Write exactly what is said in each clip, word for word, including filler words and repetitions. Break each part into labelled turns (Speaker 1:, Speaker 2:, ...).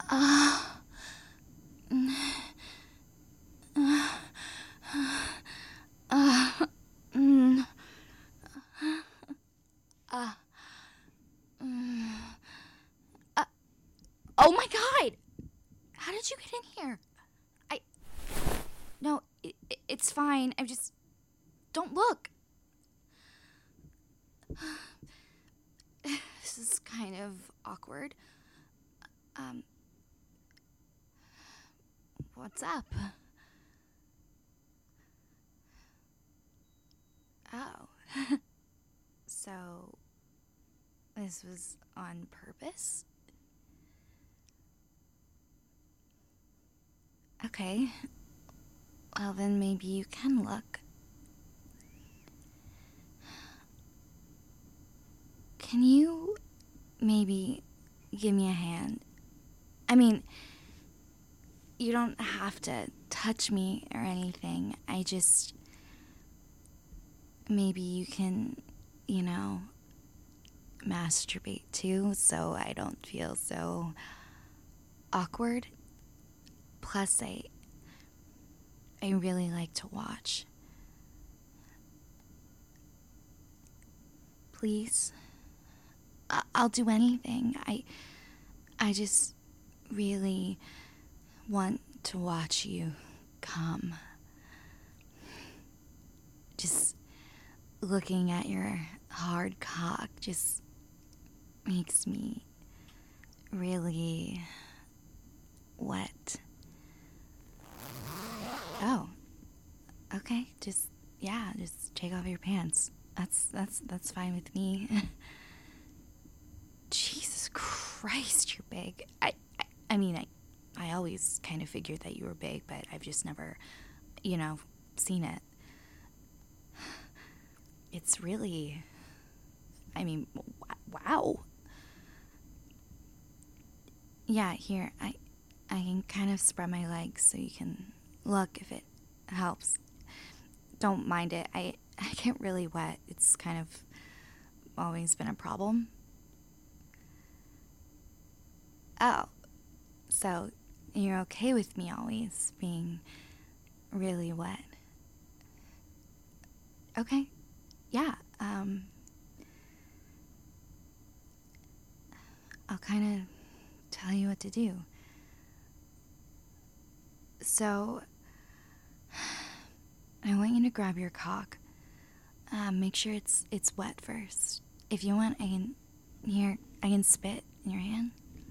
Speaker 1: Uh, uh, mm, uh, mm, uh, oh my god! How did you get in here? I. No, it, it, it's fine. I'm just. Don't look. This is kind of awkward. Um. What's up? Oh. So. This was on purpose? Okay. Well, then maybe you can look. Can you maybe give me a hand? I mean, you don't have to touch me or anything. I just. Maybe you can, you know, masturbate too, so I don't feel so awkward. Plus, I. I really like to watch. Please? I- I'll do anything. I. I just really want to watch you come. Just looking at your hard cock just makes me really wet. Oh, okay. Just yeah, just take off your pants. That's that's that's fine with me. Jesus Christ, you're big. I, I I mean, I I always kind of figured that you were big, but I've just never, you know, seen it. It's really, I mean, wow. Yeah, here, I I can kind of spread my legs so you can look if it helps. Don't mind it. I I get really wet. It's kind of always been a problem. Oh, so you're okay with me always being really wet? Okay. Yeah. Um I'll kind of tell you what to do. So, I want you to grab your cock. Um, make sure it's it's wet first. If you want, I can here I can spit in your hand.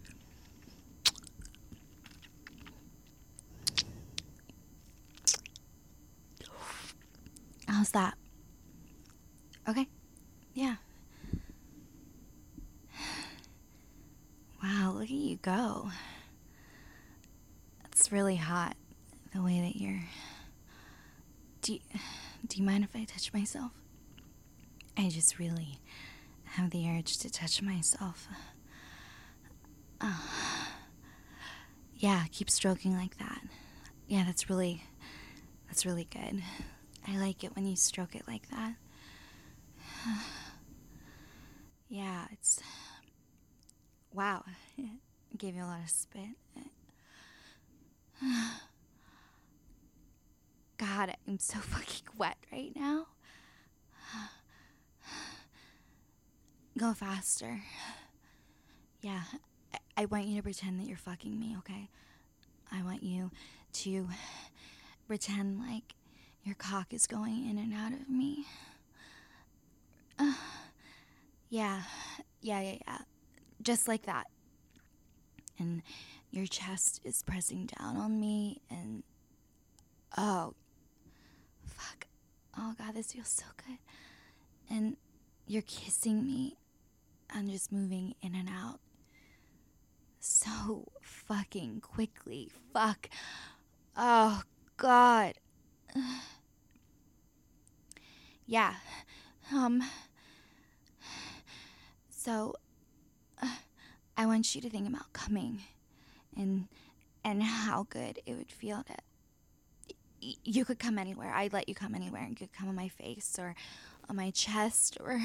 Speaker 1: How's that? Okay. Yeah. Wow, look at you go. It's really hot the way that you're. Do you, do you mind if I touch myself? I just really have the urge to touch myself. Oh. Yeah, keep stroking like that. Yeah, that's really, that's really good. I like it when you stroke it like that. Yeah, it's. Wow. I gave you a lot of spit. God, I'm so fucking wet right now. Go faster. Yeah, I, I want you to pretend that you're fucking me, okay? I want you to pretend like your cock is going in and out of me. Uh, yeah, yeah, yeah, yeah. Just like that. And your chest is pressing down on me, and oh, fuck. Oh, God, this feels so good. And you're kissing me and just moving in and out so fucking quickly. Fuck. Oh, God. Yeah. Um, so uh, I want you to think about coming and and how good it would feel to y- you could come anywhere. I'd let you come anywhere. You could come on my face or on my chest or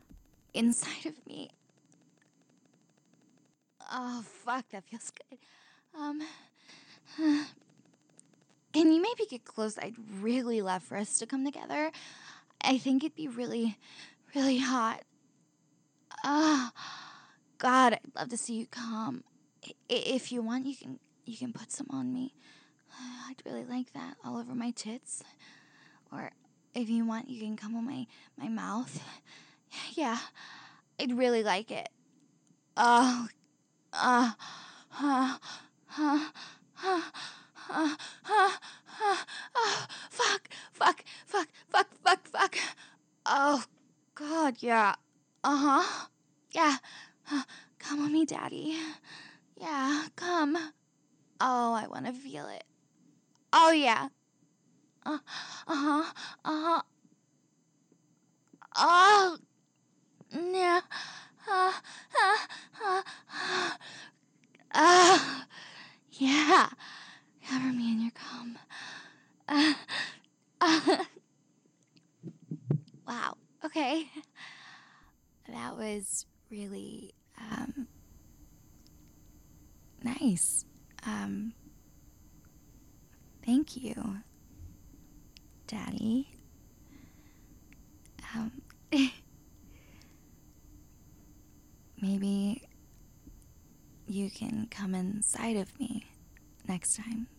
Speaker 1: inside of me. Oh, fuck, that feels good. Um, can you maybe get close? I'd really love for us to come together. I think it'd be really, really hot. Ah, God, I'd love to see you come. I- If you want, you can you can put some on me. I'd really like that all over my tits. Or if you want, you can come on my my mouth. Yeah, I'd really like it. Oh, uh, uh, uh, uh, uh, uh, uh, uh, fuck, fuck, fuck, fuck, fuck, fuck. Oh, God, yeah. Uh huh. Yeah. Uh, come on me, Daddy. Yeah, come. Oh, I want to feel it. Oh, yeah. Uh huh. Uh huh. Oh, yeah. Uh, uh, uh, uh, uh, yeah. Cover me in your cum. Uh, uh, wow. Okay. That was really um, nice. Um, thank you, Daddy. Um, maybe you can come inside of me next time.